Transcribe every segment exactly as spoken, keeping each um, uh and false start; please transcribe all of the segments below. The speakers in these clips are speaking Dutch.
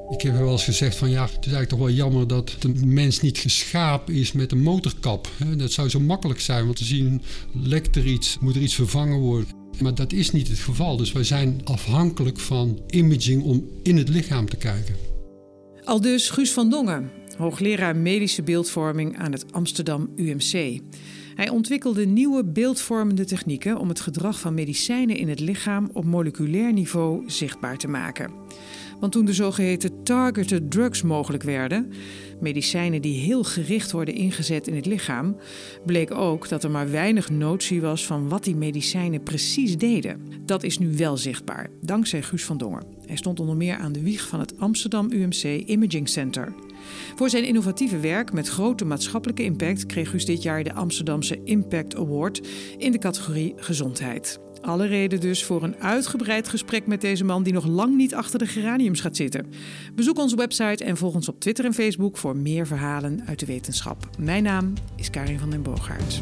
Ik heb wel eens gezegd van ja, het is eigenlijk toch wel jammer dat de mens niet geschapen is met een motorkap. Dat zou zo makkelijk zijn, want te zien lekt er iets, moet er iets vervangen worden. Maar dat is niet het geval, dus wij zijn afhankelijk van imaging om in het lichaam te kijken. Aldus Guus van Dongen, hoogleraar medische beeldvorming aan het Amsterdam U M C. Hij ontwikkelde nieuwe beeldvormende technieken om het gedrag van medicijnen in het lichaam op moleculair niveau zichtbaar te maken. Want toen de zogeheten targeted drugs mogelijk werden, medicijnen die heel gericht worden ingezet in het lichaam, bleek ook dat er maar weinig notie was van wat die medicijnen precies deden. Dat is nu wel zichtbaar, dankzij Guus van Dongen. Hij stond onder meer aan de wieg van het Amsterdam U M C Imaging Center. Voor zijn innovatieve werk met grote maatschappelijke impact kreeg Guus dit jaar de Amsterdamse Impact Award in de categorie gezondheid. Alle reden dus voor een uitgebreid gesprek met deze man die nog lang niet achter de geraniums gaat zitten. Bezoek onze website en volg ons op Twitter en Facebook voor meer verhalen uit de wetenschap. Mijn naam is Karin van den Boogaard.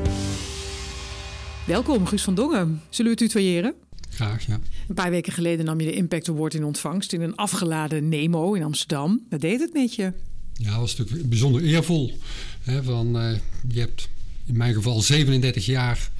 Welkom, Guus van Dongen. Zullen we het tutoyeren? Graag, ja. Een paar weken geleden nam je de Impact Award in ontvangst in een afgeladen Nemo in Amsterdam. Wat deed het met je? Ja, dat was natuurlijk bijzonder eervol. Hè, van, uh, je hebt in mijn geval zevenendertig jaar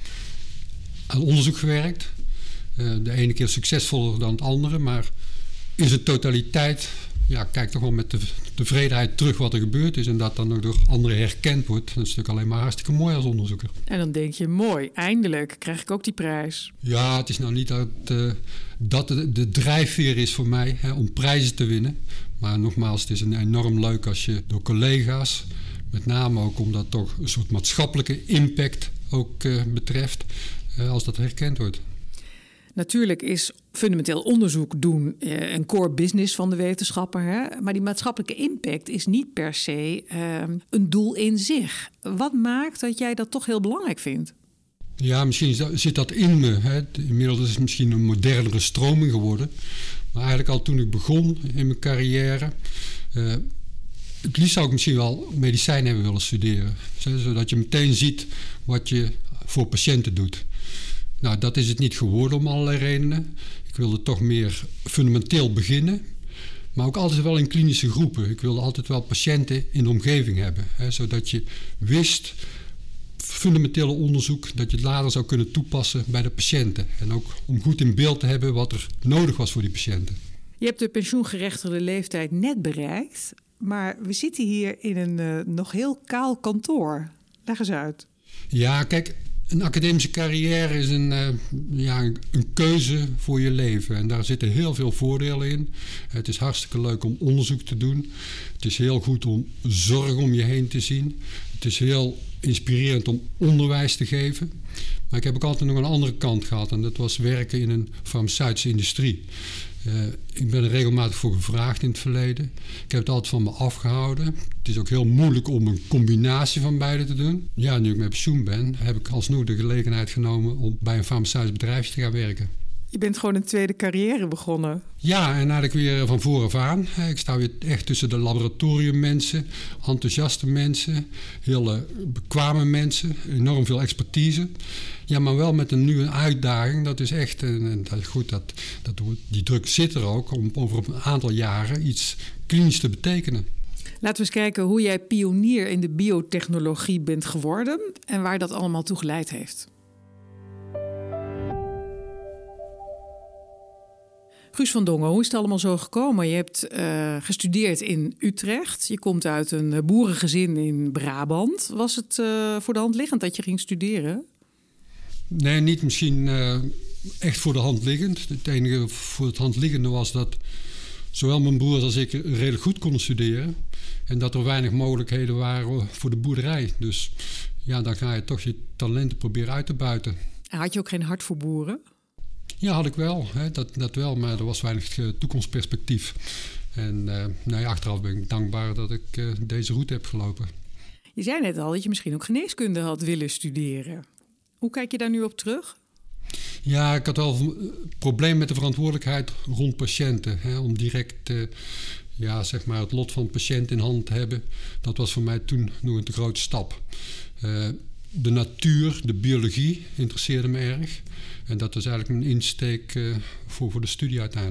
aan onderzoek gewerkt. Uh, de ene keer succesvoller dan het andere, maar in zijn totaliteit, ja, kijk toch wel met de tevredenheid terug wat er gebeurd is en dat dan ook door anderen herkend wordt. Dat is natuurlijk alleen maar hartstikke mooi als onderzoeker. En dan denk je, mooi, eindelijk krijg ik ook die prijs. Ja, het is nou niet dat, uh, dat de, de drijfveer is voor mij hè, om prijzen te winnen. Maar nogmaals, het is een enorm leuk als je door collega's, met name ook omdat toch een soort maatschappelijke impact ook uh, betreft, uh, als dat herkend wordt. Natuurlijk is fundamenteel onderzoek doen uh, een core business van de wetenschapper. Hè? Maar die maatschappelijke impact is niet per se uh, een doel in zich. Wat maakt dat jij dat toch heel belangrijk vindt? Ja, misschien zit dat in me. Hè. Inmiddels is het misschien een modernere stroming geworden. Maar eigenlijk al toen ik begon in mijn carrière, Uh, het liefst zou ik misschien wel medicijn hebben willen studeren. Zodat je meteen ziet wat je voor patiënten doet. Nou, dat is het niet geworden om allerlei redenen. Ik wilde toch meer fundamenteel beginnen. Maar ook altijd wel in klinische groepen. Ik wilde altijd wel patiënten in de omgeving hebben. Hè, zodat je wist, fundamentele onderzoek, dat je het later zou kunnen toepassen bij de patiënten. En ook om goed in beeld te hebben wat er nodig was voor die patiënten. Je hebt de pensioengerechtigde leeftijd net bereikt. Maar we zitten hier in een uh, nog heel kaal kantoor. Leg eens uit. Ja, kijk, een academische carrière is een, uh, ja, een keuze voor je leven. En daar zitten heel veel voordelen in. Het is hartstikke leuk om onderzoek te doen. Het is heel goed om zorg om je heen te zien. Het is heel inspirerend om onderwijs te geven. Maar ik heb ook altijd nog een andere kant gehad. En dat was werken in een farmaceutische industrie. Uh, ik ben er regelmatig voor gevraagd in het verleden. Ik heb het altijd van me afgehouden. Het is ook heel moeilijk om een combinatie van beide te doen. Ja, nu ik met pensioen ben, heb ik alsnog de gelegenheid genomen om bij een farmaceutisch bedrijfje te gaan werken. Je bent gewoon een tweede carrière begonnen. Ja, en eigenlijk weer van vooraf aan. Ik sta weer echt tussen de laboratoriummensen, enthousiaste mensen, hele bekwame mensen, enorm veel expertise. Ja, maar wel met een nieuwe uitdaging. Dat is echt, en dat is goed, dat, dat, die druk zit er ook om over een aantal jaren iets klinisch te betekenen. Laten we eens kijken hoe jij pionier in de biotechnologie bent geworden en waar dat allemaal toe geleid heeft. Guus van Dongen, hoe is het allemaal zo gekomen? Je hebt uh, gestudeerd in Utrecht. Je komt uit een boerengezin in Brabant. Was het uh, voor de hand liggend dat je ging studeren? Nee, niet misschien uh, echt voor de hand liggend. Het enige voor het hand liggende was dat zowel mijn broers als ik redelijk goed konden studeren. En dat er weinig mogelijkheden waren voor de boerderij. Dus ja, dan ga je toch je talenten proberen uit te buiten. En had je ook geen hart voor boeren? Ja, had ik wel. Hè, dat, dat wel, maar er was weinig uh, toekomstperspectief. En uh, nou ja, achteraf ben ik dankbaar dat ik uh, deze route heb gelopen. Je zei net al dat je misschien ook geneeskunde had willen studeren. Hoe kijk je daar nu op terug? Ja, ik had wel een probleem met de verantwoordelijkheid rond patiënten. Hè, om direct uh, ja, zeg maar het lot van de patiënt in hand te hebben. Dat was voor mij toen nog een te grote stap. Uh, de natuur, de biologie interesseerde me erg. En dat was eigenlijk mijn insteek uh, voor, voor de studie uiteindelijk.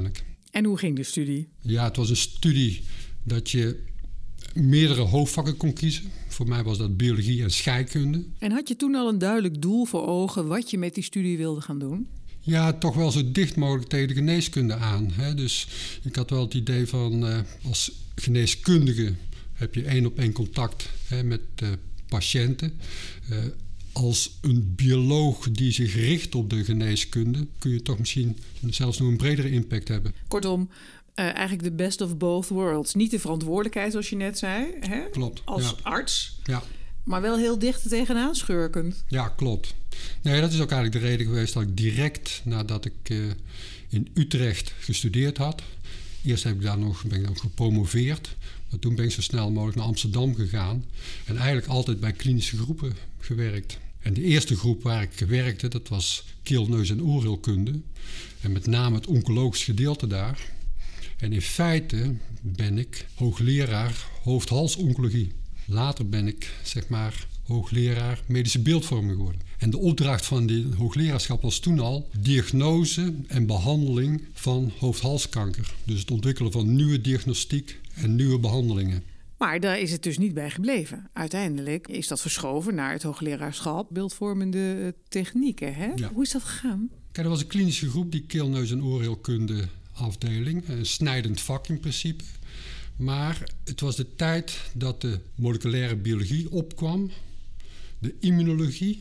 En hoe ging de studie? Ja, het was een studie dat je meerdere hoofdvakken kon kiezen. Voor mij was dat biologie en scheikunde. En had je toen al een duidelijk doel voor ogen wat je met die studie wilde gaan doen? Ja, toch wel zo dicht mogelijk tegen de geneeskunde aan. Hè. Dus ik had wel het idee van uh, als geneeskundige heb je één op één contact hè, met uh, patiënten. Uh, als een bioloog die zich richt op de geneeskunde kun je toch misschien zelfs nog een bredere impact hebben. Kortom, uh, eigenlijk de best of both worlds. Niet de verantwoordelijkheid zoals je net zei, hè? Klopt, als ja. arts. Ja. Maar wel heel dicht er tegenaan schurkend. Ja, klopt. Nee, dat is ook eigenlijk de reden geweest dat ik direct nadat ik uh, in Utrecht gestudeerd had. Eerst heb ik daar nog, ben ik dan gepromoveerd. Maar toen ben ik zo snel mogelijk naar Amsterdam gegaan. En eigenlijk altijd bij klinische groepen gewerkt. En de eerste groep waar ik werkte, dat was keel, neus en oorheelkunde. En met name het oncologisch gedeelte daar. En in feite ben ik hoogleraar hoofd-hals-oncologie. Later ben ik, zeg maar, hoogleraar medische beeldvorming geworden. En de opdracht van die hoogleraarschap was toen al diagnose en behandeling van hoofd-halskanker. Dus het ontwikkelen van nieuwe diagnostiek en nieuwe behandelingen. Maar daar is het dus niet bij gebleven. Uiteindelijk is dat verschoven naar het hoogleraarschap beeldvormende technieken. Hè? Ja. Hoe is dat gegaan? Kijk, er was een klinische groep, die keel, neus en oorheelkunde afdeling. Een snijdend vak in principe. Maar het was de tijd dat de moleculaire biologie opkwam, de immunologie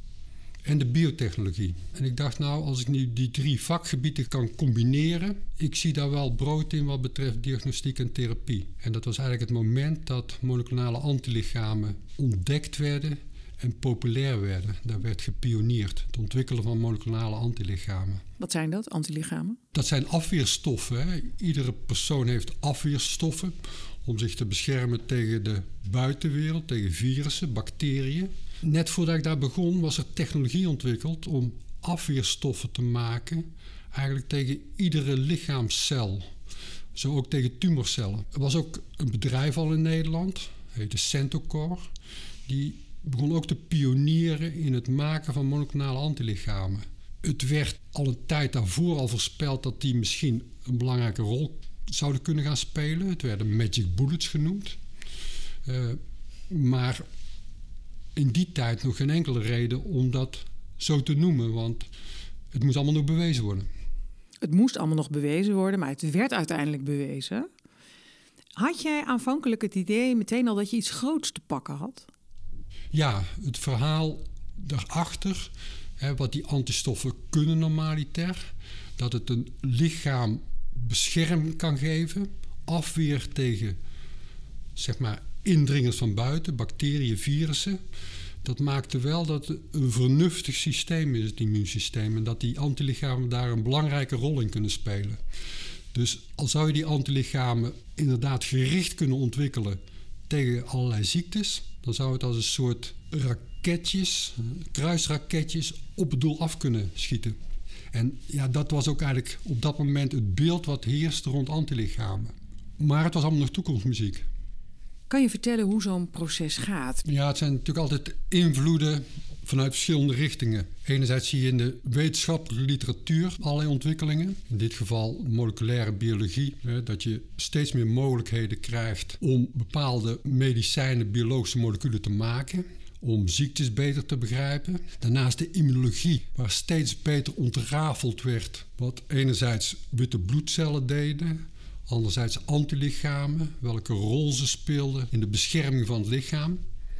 en de biotechnologie. En ik dacht nou, als ik nu die drie vakgebieden kan combineren, ik zie daar wel brood in wat betreft diagnostiek en therapie. En dat was eigenlijk het moment dat moleculare antilichamen ontdekt werden en populair werden. Daar werd gepioneerd, het ontwikkelen van moleculare antilichamen. Wat zijn dat, antilichamen? Dat zijn afweerstoffen. Hè. Iedere persoon heeft afweerstoffen om zich te beschermen tegen de buitenwereld, tegen virussen, bacteriën. Net voordat ik daar begon was er technologie ontwikkeld om afweerstoffen te maken, eigenlijk tegen iedere lichaamscel. Zo ook tegen tumorcellen. Er was ook een bedrijf al in Nederland, heette Centocor, die begon ook te pionieren in het maken van moleculare antilichamen. Het werd al een tijd daarvoor al voorspeld dat die misschien een belangrijke rol zouden kunnen gaan spelen. Het werden magic bullets genoemd. Uh, maar in die tijd nog geen enkele reden om dat zo te noemen, want het moest allemaal nog bewezen worden. Het moest allemaal nog bewezen worden, maar het werd uiteindelijk bewezen. Had jij aanvankelijk het idee meteen al dat je iets groots te pakken had? Ja, het verhaal daarachter, hè, wat die antistoffen kunnen normaliter, dat het een lichaam bescherming kan geven, afweer tegen, zeg maar, indringers van buiten, bacteriën, virussen. Dat maakte wel dat het een vernuftig systeem is, het immuunsysteem, en dat die antilichamen daar een belangrijke rol in kunnen spelen. Dus al zou je die antilichamen inderdaad gericht kunnen ontwikkelen tegen allerlei ziektes, dan zou het als een soort raketjes, kruisraketjes, op het doel af kunnen schieten. En ja, dat was ook eigenlijk op dat moment het beeld wat heerste rond antilichamen. Maar het was allemaal nog toekomstmuziek. Kan je vertellen hoe zo'n proces gaat? Ja, het zijn natuurlijk altijd invloeden vanuit verschillende richtingen. Enerzijds zie je in de wetenschappelijke literatuur allerlei ontwikkelingen. In dit geval moleculaire biologie. Hè, dat je steeds meer mogelijkheden krijgt om bepaalde medicijnen, biologische moleculen te maken. Om ziektes beter te begrijpen. Daarnaast de immunologie, waar steeds beter ontrafeld werd wat enerzijds witte bloedcellen deden, anderzijds antilichamen, welke rol ze speelden in de bescherming van het lichaam.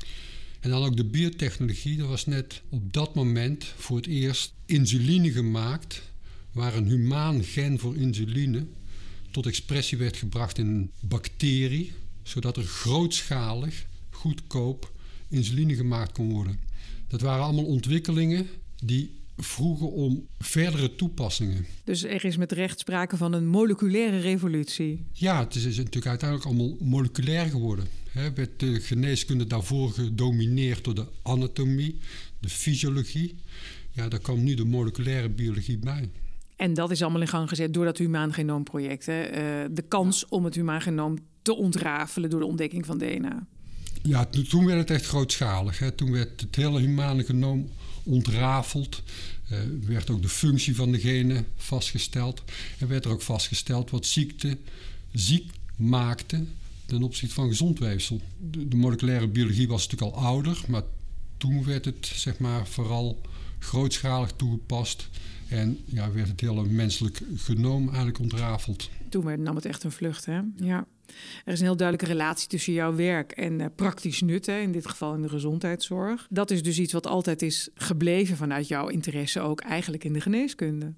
En dan ook de biotechnologie, er was net op dat moment voor het eerst insuline gemaakt, waar een humaan gen voor insuline tot expressie werd gebracht in een bacterie, zodat er grootschalig, goedkoop insuline gemaakt kon worden. Dat waren allemaal ontwikkelingen die vroegen om verdere toepassingen. Dus er is met recht sprake van een moleculaire revolutie. Ja, het is natuurlijk uiteindelijk allemaal moleculair geworden. He, werd de geneeskunde daarvoor gedomineerd door de anatomie, de fysiologie. Ja, daar kwam nu de moleculaire biologie bij. En dat is allemaal in gang gezet door dat humaan genoomproject. Hè? Uh, de kans om het humaan genoom te ontrafelen door de ontdekking van D N A. Ja, toen werd het echt grootschalig. Hè. Toen werd het hele humane genoom ontrafeld. Uh, werd ook de functie van de genen vastgesteld. En werd er ook vastgesteld wat ziekte ziek maakte ten opzichte van gezond weefsel. De, de moleculaire biologie was natuurlijk al ouder, maar toen werd het zeg maar vooral grootschalig toegepast. En ja, werd het hele menselijk genoom eigenlijk ontrafeld. Toen werd, nam het echt een vlucht, hè? Ja. Er is een heel duidelijke relatie tussen jouw werk en uh, praktisch nut, hè? In dit geval in de gezondheidszorg. Dat is dus iets wat altijd is gebleven vanuit jouw interesse ook eigenlijk in de geneeskunde.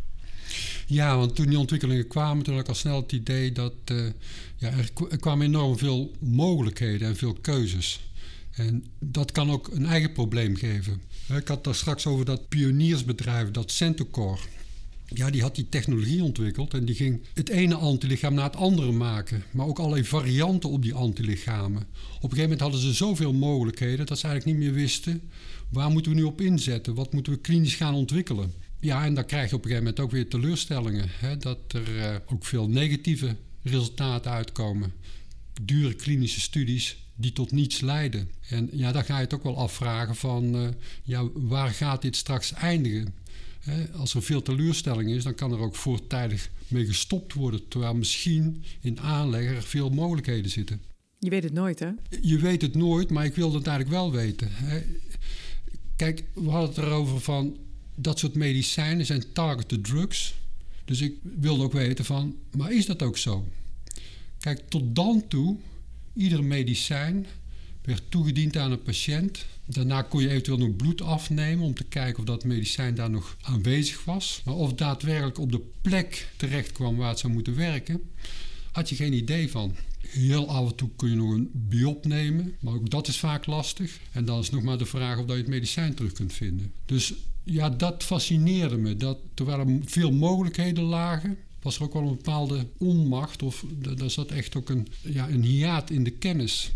Ja, want toen die ontwikkelingen kwamen, toen had ik al snel het idee dat uh, ja, er, er kwamen enorm veel mogelijkheden en veel keuzes. En dat kan ook een eigen probleem geven. Ik had daar straks over dat pioniersbedrijf, dat Centocor. Ja, die had die technologie ontwikkeld en die ging het ene antilichaam na het andere maken. Maar ook allerlei varianten op die antilichamen. Op een gegeven moment hadden ze zoveel mogelijkheden dat ze eigenlijk niet meer wisten, waar moeten we nu op inzetten? Wat moeten we klinisch gaan ontwikkelen? Ja, en dan krijg je op een gegeven moment ook weer teleurstellingen. Hè, dat er uh, ook veel negatieve resultaten uitkomen. Dure klinische studies die tot niets leiden. En ja, dan ga je het ook wel afvragen van, uh, ja, waar gaat dit straks eindigen? He, als er veel teleurstelling is, dan kan er ook voortijdig mee gestopt worden. Terwijl misschien in aanleg er veel mogelijkheden zitten. Je weet het nooit, hè? Je weet het nooit, maar ik wilde het eigenlijk wel weten. He, kijk, we hadden het erover van, dat soort medicijnen zijn targeted drugs. Dus ik wilde ook weten van, maar is dat ook zo? Kijk, tot dan toe, ieder medicijn werd toegediend aan een patiënt. Daarna kon je eventueel nog bloed afnemen om te kijken of dat medicijn daar nog aanwezig was. Maar of daadwerkelijk op de plek terecht kwam waar het zou moeten werken, had je geen idee van. Heel af en toe kun je nog een biop nemen, maar ook dat is vaak lastig. En dan is nog maar de vraag of dat je het medicijn terug kunt vinden. Dus ja, dat fascineerde me. Dat, terwijl er veel mogelijkheden lagen, was er ook wel een bepaalde onmacht. Of daar zat echt ook een, ja, een hiaat in de kennis.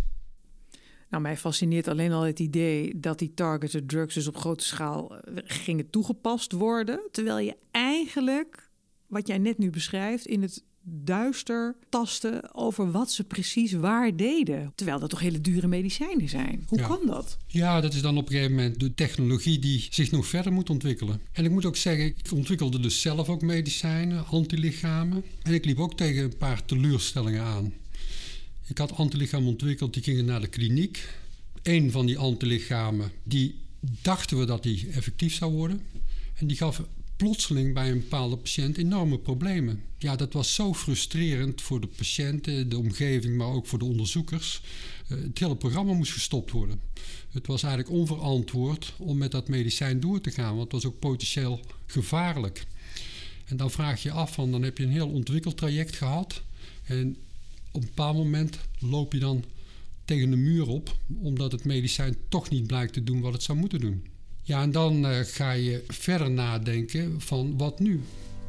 Nou, mij fascineert alleen al het idee dat die targeted drugs dus op grote schaal gingen toegepast worden. Terwijl je eigenlijk, wat jij net nu beschrijft, in het duister tasten over wat ze precies waar deden. Terwijl dat toch hele dure medicijnen zijn. Hoe ja. kan dat? Ja, dat is dan op een gegeven moment de technologie die zich nog verder moet ontwikkelen. En ik moet ook zeggen, ik ontwikkelde dus zelf ook medicijnen, antilichamen. En ik liep ook tegen een paar teleurstellingen aan. Ik had antilichamen ontwikkeld, die gingen naar de kliniek. Eén van die antilichamen, die dachten we dat die effectief zou worden. En die gaf plotseling bij een bepaalde patiënt enorme problemen. Ja, dat was zo frustrerend voor de patiënten, de omgeving, maar ook voor de onderzoekers. Uh, het hele programma moest gestopt worden. Het was eigenlijk onverantwoord om met dat medicijn door te gaan, want het was ook potentieel gevaarlijk. En dan vraag je af, van, dan heb je een heel ontwikkeltraject gehad en op een bepaald moment loop je dan tegen de muur op, omdat het medicijn toch niet blijkt te doen wat het zou moeten doen. Ja, en dan uh, ga je verder nadenken van wat nu?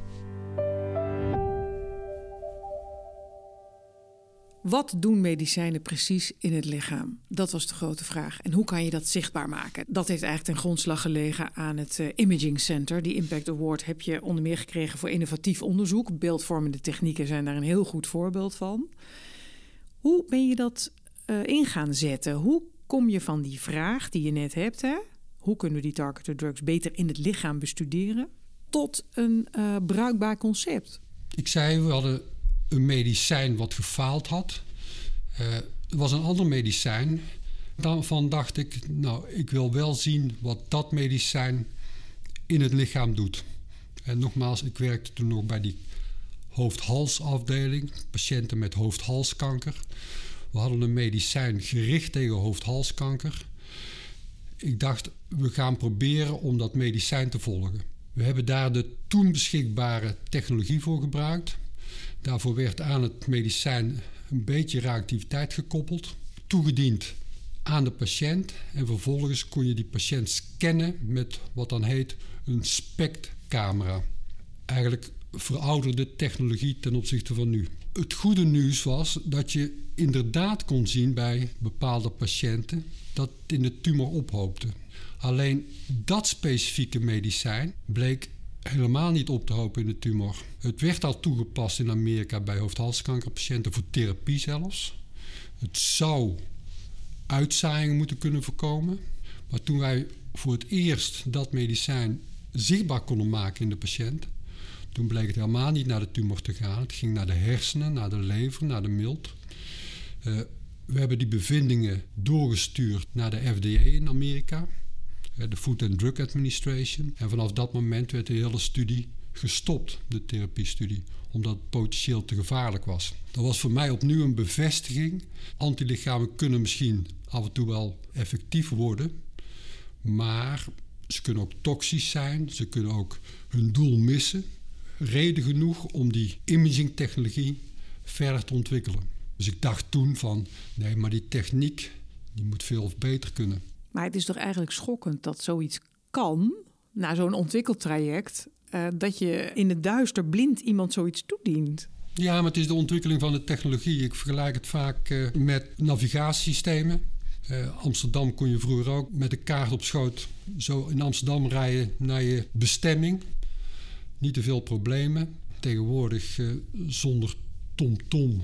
Wat doen medicijnen precies in het lichaam? Dat was de grote vraag. En hoe kan je dat zichtbaar maken? Dat heeft eigenlijk ten grondslag gelegen aan het uh, Imaging Center. Die Impact Award heb je onder meer gekregen voor innovatief onderzoek. Beeldvormende technieken zijn daar een heel goed voorbeeld van. Hoe ben je dat uh, in gaan zetten? Hoe kom je van die vraag die je net hebt, hè? Hoe kunnen we die targeted drugs beter in het lichaam bestuderen, tot een uh, bruikbaar concept? Ik zei, we hadden een medicijn wat gefaald had. Uh, er was een ander medicijn. Daarvan dacht ik, nou, ik wil wel zien wat dat medicijn in het lichaam doet. En nogmaals, ik werkte toen nog bij die hoofd-halsafdeling, patiënten met hoofd-halskanker. We hadden een medicijn gericht tegen hoofd-halskanker. Ik dacht, we gaan proberen om dat medicijn te volgen. We hebben daar de toen beschikbare technologie voor gebruikt. Daarvoor werd aan het medicijn een beetje reactiviteit gekoppeld, toegediend aan de patiënt. En vervolgens kon je die patiënt scannen met wat dan heet een SPECT-camera. Eigenlijk verouderde technologie ten opzichte van nu. Het goede nieuws was dat je inderdaad kon zien bij bepaalde patiënten dat het in de tumor ophoopte. Alleen dat specifieke medicijn bleek helemaal niet op te hopen in de tumor. Het werd al toegepast in Amerika bij hoofd-halskankerpatiënten voor therapie zelfs. Het zou uitzaaiingen moeten kunnen voorkomen. Maar toen wij voor het eerst dat medicijn zichtbaar konden maken in de patiënt, toen bleek het helemaal niet naar de tumor te gaan. Het ging naar de hersenen, naar de lever, naar de milt. Uh, we hebben die bevindingen doorgestuurd naar de F D A in Amerika, uh, de Food and Drug Administration. En vanaf dat moment werd de hele studie gestopt, de therapiestudie, omdat het potentieel te gevaarlijk was. Dat was voor mij opnieuw een bevestiging. Antilichamen kunnen misschien af en toe wel effectief worden, maar ze kunnen ook toxisch zijn, ze kunnen ook hun doel missen. Reden genoeg om die imagingtechnologie verder te ontwikkelen. Dus ik dacht toen van, nee, maar die techniek die moet veel beter kunnen. Maar het is toch eigenlijk schokkend dat zoiets kan, na zo'n ontwikkeltraject, uh, dat je in het duister blind iemand zoiets toedient. Ja, maar het is de ontwikkeling van de technologie. Ik vergelijk het vaak uh, met navigatiesystemen. Uh, Amsterdam kon je vroeger ook met een kaart op schoot zo in Amsterdam rijden naar je bestemming. Niet te veel problemen. Tegenwoordig uh, zonder TomTom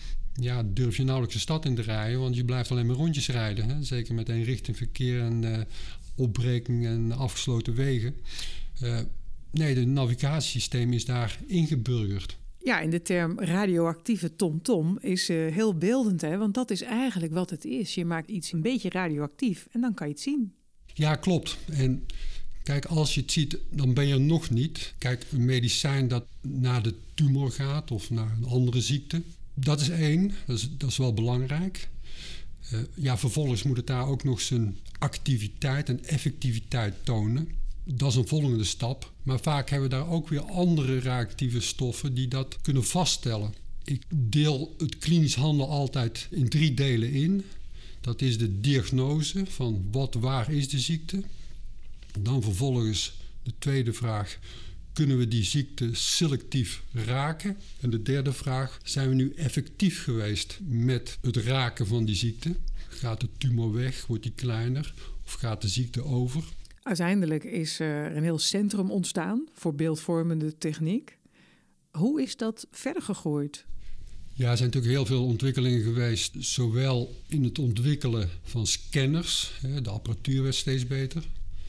ja, durf je nauwelijks de stad in te rijden, want je blijft alleen maar rondjes rijden. Hè? Zeker met eenrichtingverkeer en uh, opbreking en afgesloten wegen. Uh, nee, de navigatiesysteem is daar ingeburgerd. Ja, en de term radioactieve TomTom is uh, heel beeldend, hè? Want dat is eigenlijk wat het is. Je maakt iets een beetje radioactief en dan kan je het zien. Ja, klopt. En kijk, als je het ziet, dan ben je er nog niet. Kijk, een medicijn dat naar de tumor gaat of naar een andere ziekte, dat is één. Dat is, dat is wel belangrijk. Uh, ja, vervolgens moet het daar ook nog zijn activiteit en effectiviteit tonen. Dat is een volgende stap. Maar vaak hebben we daar ook weer andere reactieve stoffen die dat kunnen vaststellen. Ik deel het klinisch handelen altijd in drie delen in. Dat is de diagnose van wat, waar is de ziekte. Dan vervolgens de tweede vraag, kunnen we die ziekte selectief raken? En de derde vraag, zijn we nu effectief geweest met het raken van die ziekte? Gaat de tumor weg, wordt die kleiner of gaat de ziekte over? Uiteindelijk is er een heel centrum ontstaan voor beeldvormende techniek. Hoe is dat verder gegroeid? Ja, er zijn natuurlijk heel veel ontwikkelingen geweest, zowel in het ontwikkelen van scanners, de apparatuur werd steeds beter.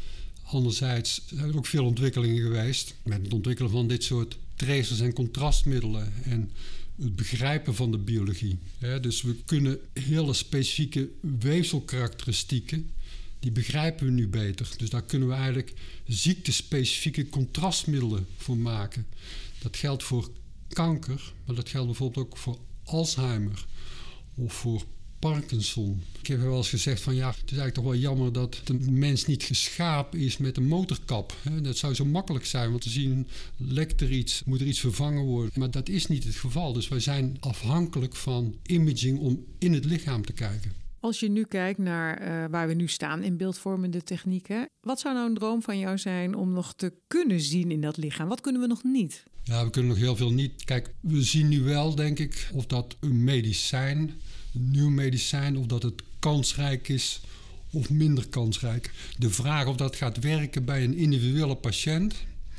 Anderzijds zijn er ook veel ontwikkelingen geweest met het ontwikkelen van dit soort tracers en contrastmiddelen en het begrijpen van de biologie. Dus we kunnen hele specifieke weefselkarakteristieken, die begrijpen we nu beter. Dus daar kunnen we eigenlijk ziektespecifieke contrastmiddelen voor maken. Dat geldt voor kanker, maar dat geldt bijvoorbeeld ook voor Alzheimer of voor Parkinson. Ik heb wel eens gezegd van ja, het is eigenlijk toch wel jammer dat de mens niet geschapen is met een motorkap. Dat zou zo makkelijk zijn, want te zien lekt er iets, moet er iets vervangen worden. Maar dat is niet het geval. Dus wij zijn afhankelijk van imaging om in het lichaam te kijken. Als je nu kijkt naar uh, waar we nu staan in beeldvormende technieken, wat zou nou een droom van jou zijn om nog te kunnen zien in dat lichaam? Wat kunnen we nog niet? Ja, we kunnen nog heel veel niet. Kijk, we zien nu wel, denk ik, of dat een medicijn, een nieuw medicijn, of dat het kansrijk is of minder kansrijk. De vraag of dat gaat werken bij een individuele patiënt,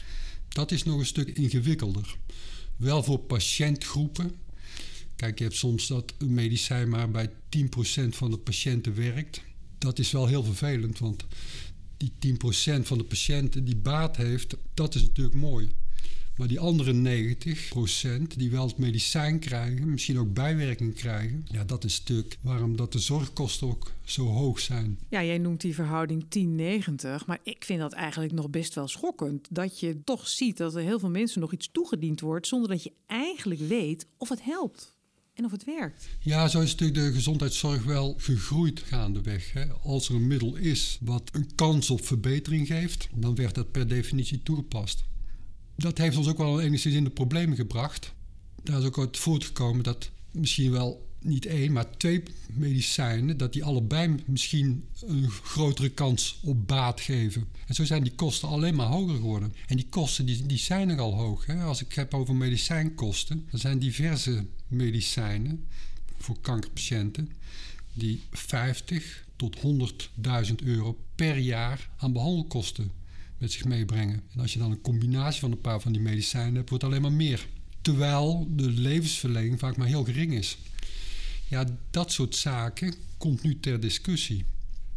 dat is nog een stuk ingewikkelder. Wel voor patiëntgroepen. Kijk, je hebt soms dat een medicijn maar bij tien procent van de patiënten werkt. Dat is wel heel vervelend, want die tien procent van de patiënten die baat heeft, dat is natuurlijk mooi. Maar die andere negentig procent die wel het medicijn krijgen, misschien ook bijwerking krijgen, ja, dat is een stuk waarom dat de zorgkosten ook zo hoog zijn. Ja, jij noemt die verhouding tien negentig, maar ik vind dat eigenlijk nog best wel schokkend. Dat je toch ziet dat er heel veel mensen nog iets toegediend wordt zonder dat je eigenlijk weet of het helpt. En of het werkt. Ja, zo is natuurlijk de gezondheidszorg wel gegroeid gaandeweg. Hè. Als er een middel is wat een kans op verbetering geeft, dan werd dat per definitie toegepast. Dat heeft ons ook wel enigszins in de problemen gebracht. Daar is ook uit voortgekomen dat misschien wel niet één, maar twee medicijnen, dat die allebei misschien een grotere kans op baat geven. En zo zijn die kosten alleen maar hoger geworden. En die kosten die, die zijn nogal hoog. Hè. Als ik heb over medicijnkosten, dan zijn diverse medicijnen voor kankerpatiënten die vijftig tot honderdduizend euro per jaar aan behandelkosten met zich meebrengen. En als je dan een combinatie van een paar van die medicijnen hebt, wordt het alleen maar meer. Terwijl de levensverlenging vaak maar heel gering is. Ja, dat soort zaken komt nu ter discussie.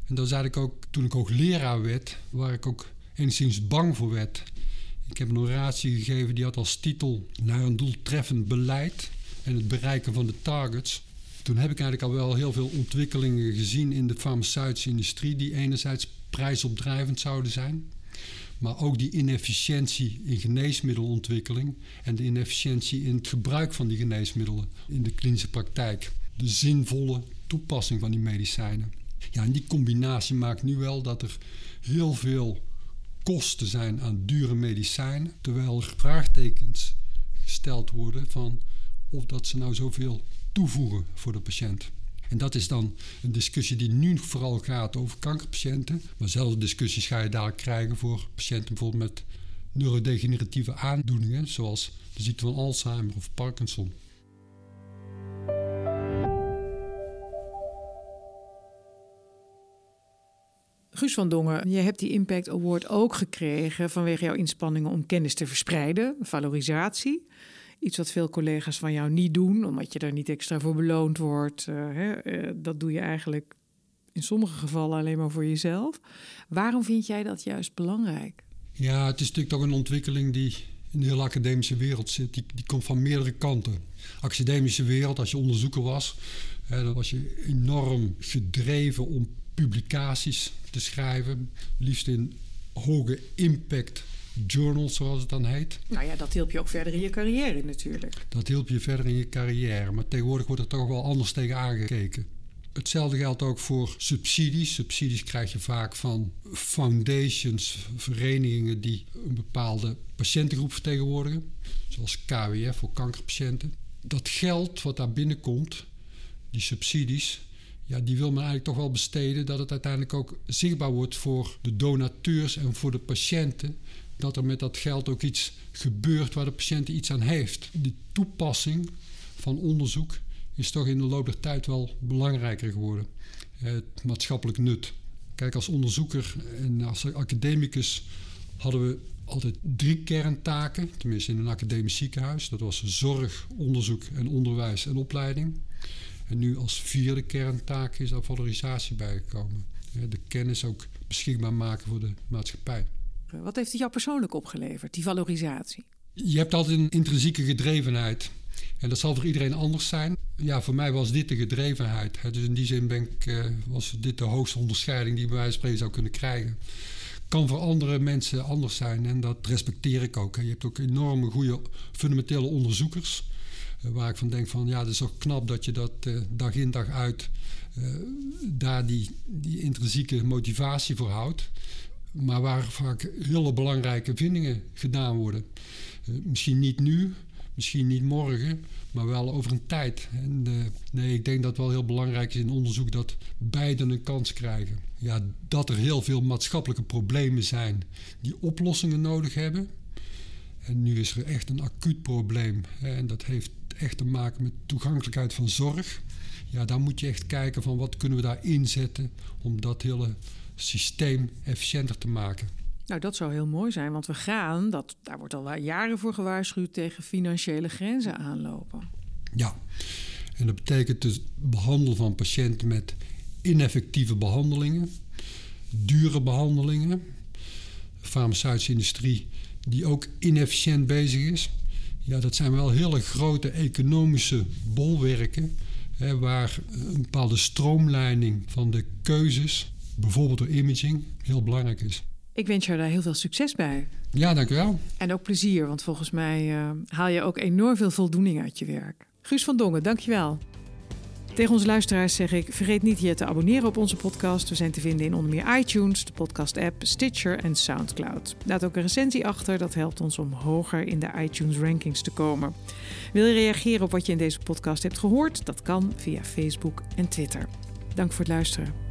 En dat is eigenlijk ook, toen ik hoogleraar werd, waar ik ook enigszins bang voor werd. Ik heb een oratie gegeven die had als titel naar een doeltreffend beleid en het bereiken van de targets. Toen heb ik eigenlijk al wel heel veel ontwikkelingen gezien in de farmaceutische industrie die enerzijds prijsopdrijvend zouden zijn, maar ook die inefficiëntie in geneesmiddelontwikkeling en de inefficiëntie in het gebruik van die geneesmiddelen in de klinische praktijk. De zinvolle toepassing van die medicijnen. Ja, en die combinatie maakt nu wel dat er heel veel kosten zijn aan dure medicijnen, terwijl er vraagtekens gesteld worden van of dat ze nou zoveel toevoegen voor de patiënt. En dat is dan een discussie die nu vooral gaat over kankerpatiënten. Maar zelfde discussies ga je dadelijk krijgen voor patiënten bijvoorbeeld met neurodegeneratieve aandoeningen, zoals de ziekte van Alzheimer of Parkinson. Guus van Dongen, je hebt die Impact Award ook gekregen vanwege jouw inspanningen om kennis te verspreiden, valorisatie. Iets wat veel collega's van jou niet doen, omdat je daar niet extra voor beloond wordt. Uh, hè, uh, dat doe je eigenlijk in sommige gevallen alleen maar voor jezelf. Waarom vind jij dat juist belangrijk? Ja, het is natuurlijk toch een ontwikkeling die in de hele academische wereld zit. Die, die komt van meerdere kanten. Academische wereld, als je onderzoeker was, hè, dan was je enorm gedreven om publicaties te schrijven. Liefst in hoge impact journals, zoals het dan heet. Nou ja, dat hielp je ook verder in je carrière natuurlijk. Dat hielp je verder in je carrière. Maar tegenwoordig wordt er toch wel anders tegen aangekeken. Hetzelfde geldt ook voor subsidies. Subsidies krijg je vaak van foundations, verenigingen die een bepaalde patiëntengroep vertegenwoordigen. Zoals K W F voor kankerpatiënten. Dat geld wat daar binnenkomt, die subsidies, ja, die wil men eigenlijk toch wel besteden dat het uiteindelijk ook zichtbaar wordt voor de donateurs en voor de patiënten. Dat er met dat geld ook iets gebeurt waar de patiënt iets aan heeft. Die toepassing van onderzoek is toch in de loop der tijd wel belangrijker geworden. Het maatschappelijk nut. Kijk, als onderzoeker en als academicus hadden we altijd drie kerntaken. Tenminste in een academisch ziekenhuis. Dat was zorg, onderzoek en onderwijs en opleiding. En nu als vierde kerntaak is daar valorisatie bijgekomen. De kennis ook beschikbaar maken voor de maatschappij. Wat heeft het jou persoonlijk opgeleverd, die valorisatie? Je hebt altijd een intrinsieke gedrevenheid. En dat zal voor iedereen anders zijn. Ja, voor mij was dit de gedrevenheid. Dus in die zin ben ik, was dit de hoogste onderscheiding die je bij wijze van spreken zou kunnen krijgen. Kan voor andere mensen anders zijn en dat respecteer ik ook. Je hebt ook enorme goede fundamentele onderzoekers. Waar ik van denk van ja, het is toch knap dat je dat uh, dag in dag uit uh, daar die, die intrinsieke motivatie voor houdt. Maar waar vaak hele belangrijke vindingen gedaan worden. Uh, misschien niet nu, misschien niet morgen, maar wel over een tijd. En uh, nee, ik denk dat het wel heel belangrijk is in onderzoek dat beiden een kans krijgen. Ja, dat er heel veel maatschappelijke problemen zijn die oplossingen nodig hebben. En nu is er echt een acuut probleem. Hè, en dat heeft echt te maken met toegankelijkheid van zorg. Ja, daar moet je echt kijken van wat kunnen we daar inzetten om dat hele systeem efficiënter te maken. Nou, dat zou heel mooi zijn, want we gaan, dat, daar wordt al jaren voor gewaarschuwd, tegen financiële grenzen aanlopen. Ja, en dat betekent dus behandelen van patiënten met ineffectieve behandelingen, dure behandelingen, de farmaceutische industrie die ook inefficiënt bezig is. Ja, dat zijn wel hele grote economische bolwerken, hè, waar een bepaalde stroomlijning van de keuzes, bijvoorbeeld door imaging, heel belangrijk is. Ik wens jou daar heel veel succes bij. Ja, dank u wel. En ook plezier, want volgens mij uh, haal je ook enorm veel voldoening uit je werk. Guus van Dongen, dank je wel. Tegen onze luisteraars zeg ik, vergeet niet je te abonneren op onze podcast. We zijn te vinden in onder meer iTunes, de podcast-app, Stitcher en Soundcloud. Laat ook een recensie achter, dat helpt ons om hoger in de iTunes-rankings te komen. Wil je reageren op wat je in deze podcast hebt gehoord? Dat kan via Facebook en Twitter. Dank voor het luisteren.